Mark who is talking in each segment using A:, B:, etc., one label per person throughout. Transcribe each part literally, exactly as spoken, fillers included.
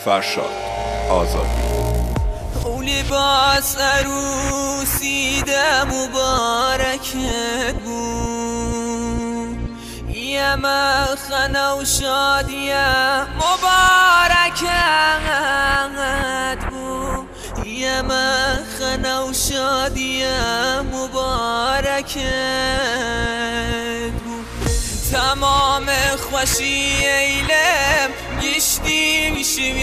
A: فرشاد آزادی.
B: او لباس عروسیده مبارکت بود، یه مخنه و شادیه مبارکت بود، یه مخنه و شادیه مبارکت بود. تمام خوشی ایلم گشتی میشیم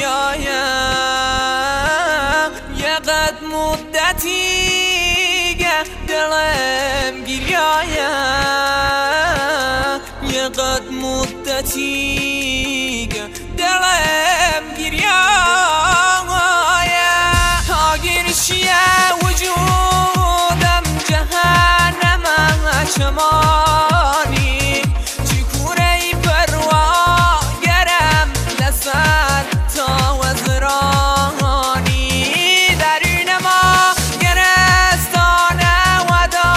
B: یایم، یه قد مدتی گه دلم گریایم، یه قد مدتی گه دلم گریایم. آگرشیه وجودم جهنم چمانی، چی کوره پروا گرم لسر تا وزرانی، درین ما گرستانه و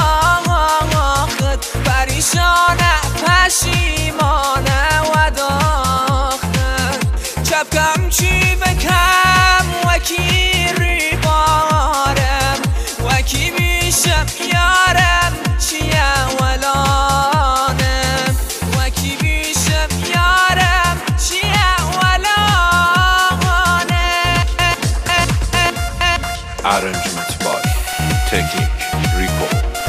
B: داخت پریشانه پشیمانه و داخت. چپکم چی بکم وکی ری بارم، وکی بیشم یارم چیه ولانم، وکی بیشم یارم چیه ولانم.
A: Arrangement by Technique Rico.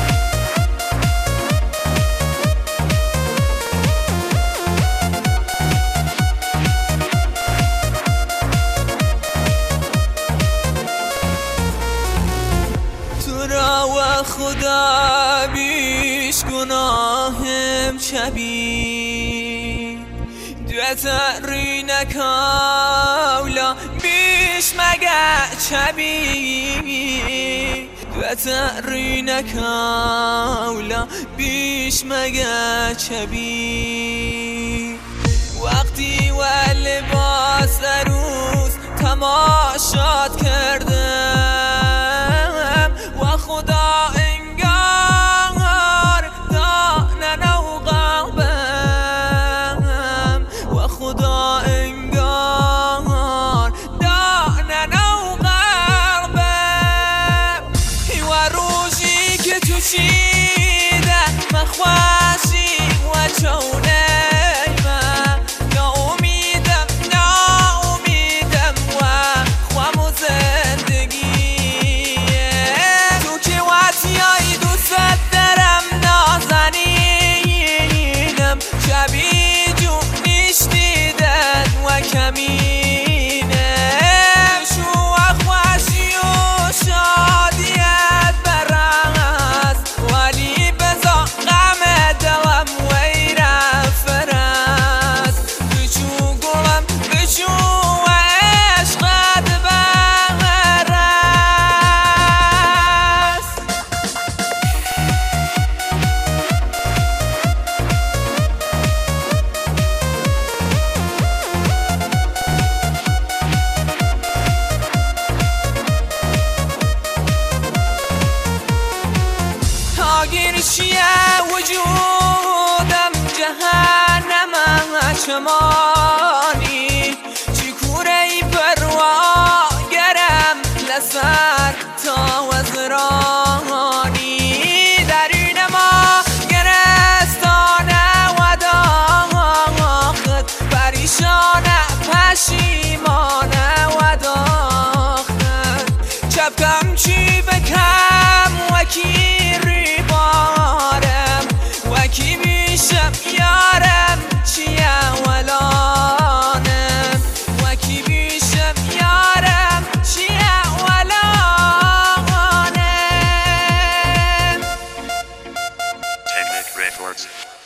B: خدا بیش گناهم چبی، دوتری نکاولا بیش مگه چبی، دوتری نکاولا بیش مگه چبی. وقتی و لباس روز تماشات کردم و خدا انگار دانه و قلبم، و خدا انگار دانه و قلبم. و روزی که تو چیده مخواشی و چونه آگرشیه وجودم جهنم چمانی، چی کوره پروا گرم لسر تا وزرانی، درین ما گرستانه و داخت پریشانه پشیمانه و داخت. چپکم چی بکم وکی وکی بیشم یارم چیه ولانم، وکی بیشم یارم چیه ولانم.
C: Technique Records.